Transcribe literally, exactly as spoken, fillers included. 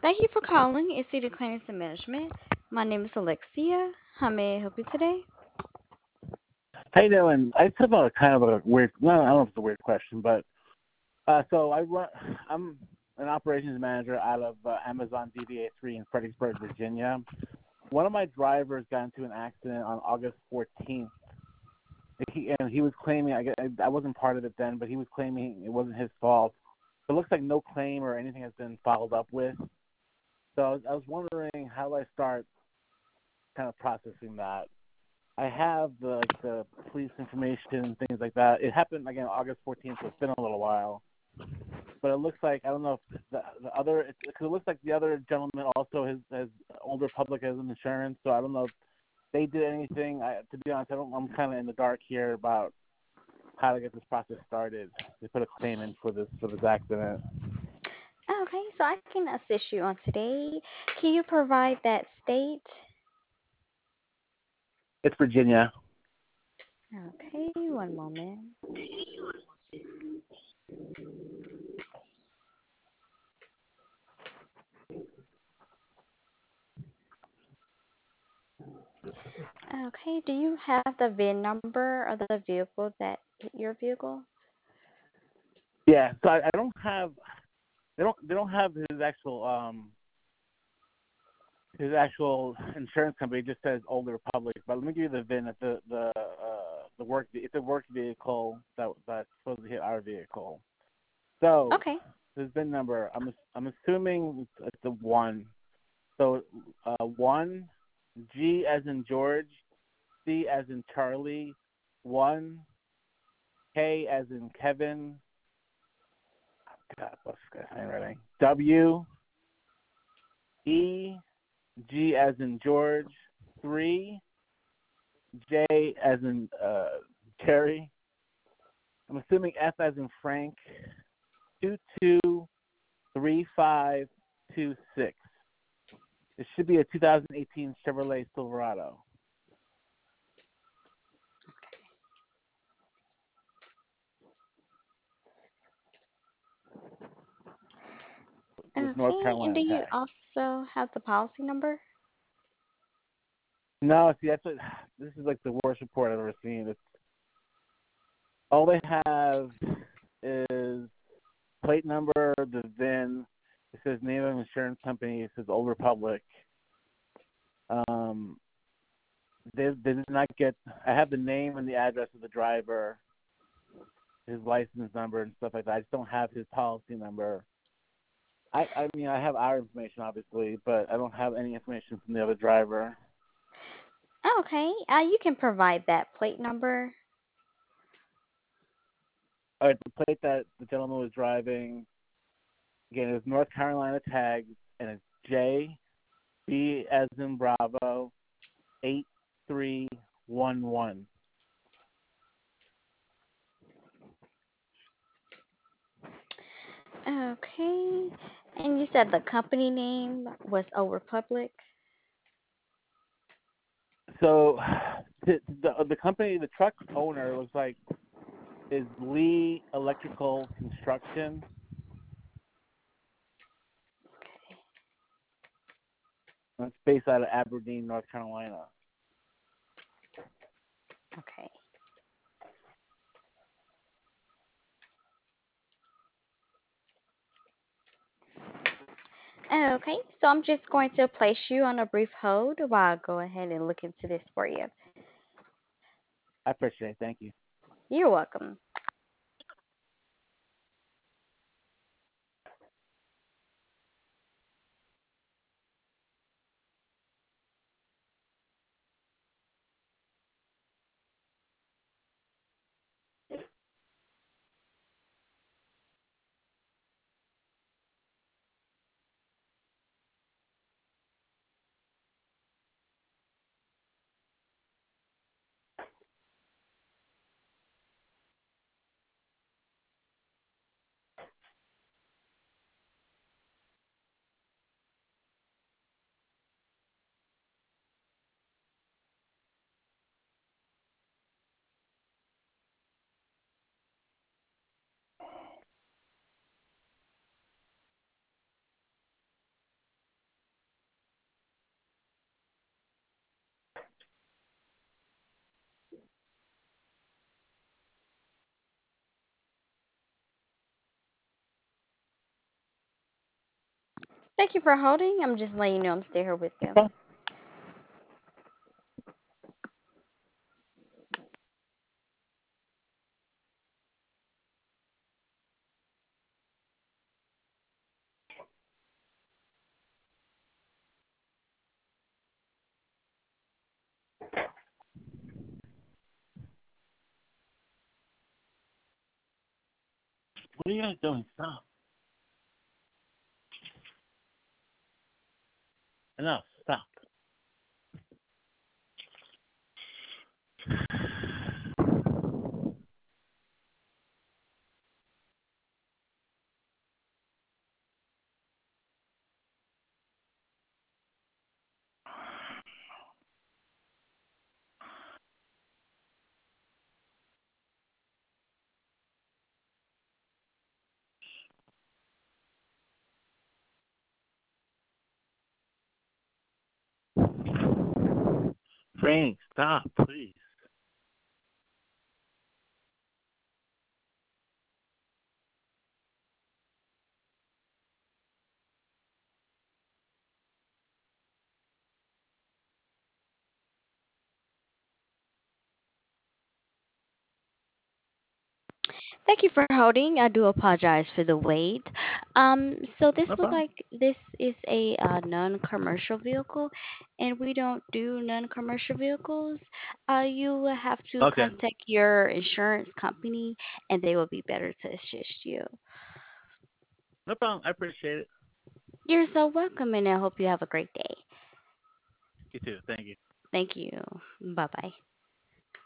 Thank you for calling A City Claims and Management. My name is Alexia. How may I help you today? How you doing? I just have a kind of a weird. Well, I don't know if it's a weird question, but uh, so I run. I'm an operations manager out of uh, Amazon D B A three in Fredericksburg, Virginia. One of my drivers got into an accident on August fourteenth. He, and he was claiming, I, I wasn't part of it then, but he was claiming it wasn't his fault. It looks like no claim or anything has been followed up with. So I was, I was wondering how do I start kind of processing that. I have the like the police information and things like that. It happened again August fourteenth, so it's been a little while. But it looks like I don't know if the, the other because it looks like the other gentleman also has has Old Republic as an insurance. So I don't know if they did anything. I, to be honest, I don't. I'm kind of in the dark here about how to get this process started. They put a claim in for this for this accident. Okay, so I can assist you on today. Can you provide that state? It's Virginia. Okay, one moment. Okay, do you have the V I N number of the vehicle that hit your vehicle? Yeah. So I, I don't have. They don't. They don't have his actual um his actual insurance company. It just says Old Republic. But let me give you the V I N. It's the the uh, the work. It's a work vehicle that that's supposed to hit our vehicle. So Okay. his V I N number. I'm I'm assuming it's, it's the one. So uh, one G as in George, C as in Charlie, one K as in Kevin. God, what's this guy's handwriting? W E G as in George, three J as in uh, Terry. I'm assuming F as in Frank. Two two three five two six. It should be a two thousand eighteen Chevrolet Silverado. With North Okay, and do Carolina you tags. also have the policy number? No, see, that's what, this is like the worst report I've ever seen. It's all they have is plate number, the V I N. It says name of insurance company. It says Old Republic. Um, they they did not get. I have the name and the address of the driver, his license number and stuff like that. I just don't have his policy number. I I mean I have our information obviously, but I don't have any information from the other driver. Okay, uh, you can provide that plate number. All right, the plate that the gentleman was driving, again, is North Carolina tags, and it's J B as in Bravo eight three one one. Okay, and you said the company name was Old Republic. So the, the the company, the truck's owner looks like is Lee Electrical Construction. It's based out of Aberdeen, North Carolina. Okay. Okay, so I'm just going to place you on a brief hold while I go ahead and look into this for you. I appreciate it. Thank you. You're welcome. Thank you for holding. I'm just letting you know I'm still here with you. Okay. What are you guys doing? Stop. Enough. Stop. Frank, stop, please. Thank you for holding. I do apologize for the wait. Um, so this No look problem. like this is a uh, non-commercial vehicle, and we don't do non-commercial vehicles. Uh, you will have to Okay. contact your insurance company, and they will be better to assist you. No problem. I appreciate it. You're so welcome, and I hope you have a great day. You too. Thank you. Thank you. Bye bye.